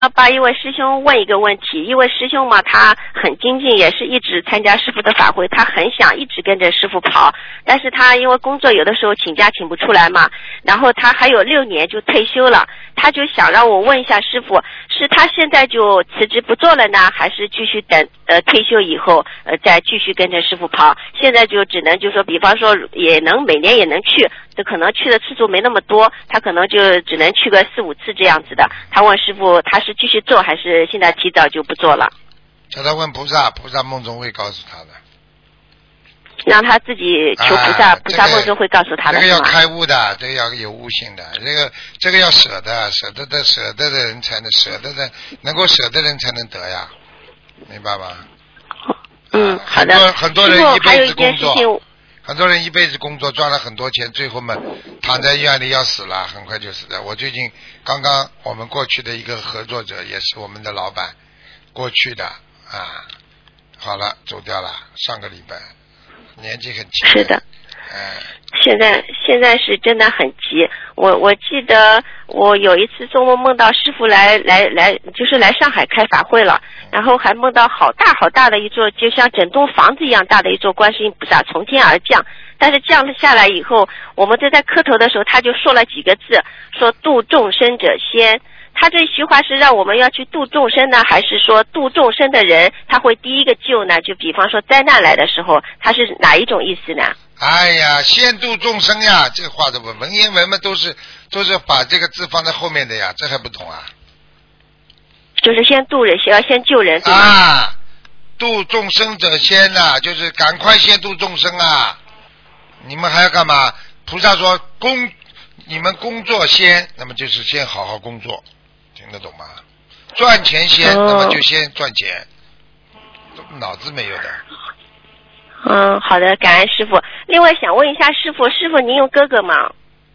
帮一位师兄问一个问题。一位师兄嘛，他很精进，也是一直参加师父的法会，他很想一直跟着师父跑，但是他因为工作有的时候请假请不出来嘛，然后他还有6年就退休了，他就想让我问一下师父，是他现在就辞职不做了呢，还是继续等退休以后再继续跟着师父跑？现在就只能就说，比方说也能每年也能去，这可能去的次数没那么多，他可能就只能去个4、5次这样子的。他问师父，他是继续做还是现在提早就不做了？ 叫他问菩萨，菩萨梦中会告诉他的。 让他自己求菩萨，菩萨梦中会告诉他的。 这个要开悟的，这个要有悟性的，这个要舍得，舍得的人才能舍得的，能够舍得人才能得呀，明白吗？ 好的。 很多人一辈子工作，很多人一辈子工作赚了很多钱，最后嘛躺在医院里要死了，很快就死了。我最近刚刚我们过去的一个合作者，也是我们的老板，过去的好了走掉了，上个礼拜，年纪很轻。 是的。现在是真的很急。我记得我有一次做梦梦到师父来就是来上海开法会了，然后还梦到好大的一座，就像整栋房子一样大的一座观世音菩萨从天而降。但是降了下来以后，我们在磕头的时候，他就说了几个字，说度众生者先。他这句话是让我们要去度众生呢，还是说度众生的人他会第一个救呢？就比方说灾难来的时候，他是哪一种意思呢？ 哎呀，先度众生呀，这个话的文言文嘛，都是把这个字放在后面的呀，这还不懂啊？ 就是先度人，要先救人，对吧？ 度众生者先呐，就是赶快先度众生啊！你们还要干嘛？菩萨说你们工作先，那么就是先好好工作，听得懂吗？赚钱先，那么就先赚钱，脑子没有的。 好的，感恩师父。另外想问一下师父，您有哥哥吗？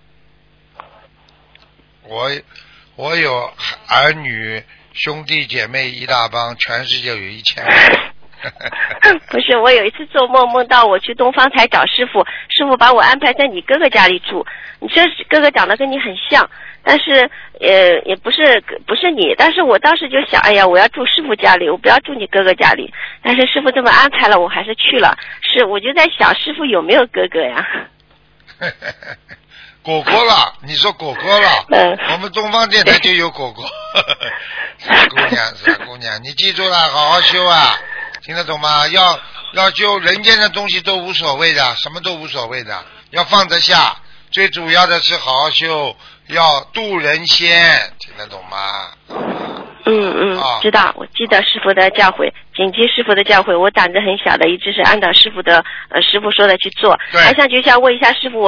我有儿女兄弟姐妹一大帮，全世界有1000个。 不是，我有一次做梦，梦到我去东方台找师傅，师傅把我安排在你哥哥家里住。你这哥哥长得跟你很像，但是也不是你。但是我当时就想，哎呀，我要住师傅家里，我不要住你哥哥家里。但是师傅这么安排了，我还是去了。我就在想，师傅有没有哥哥呀？ 果果了，你说果果了，我们东方电台就有果果。傻姑娘，你记住了，好好修啊。听得懂吗？要救人间的东西都无所谓的，什么都无所谓的，要放得下。最主要的是好好修，要度人先，听得懂吗？ 知道，我记得师父的教诲，谨记师父的教诲。我胆子很小的，一直是按照师父说的去做。还想就想问一下师父，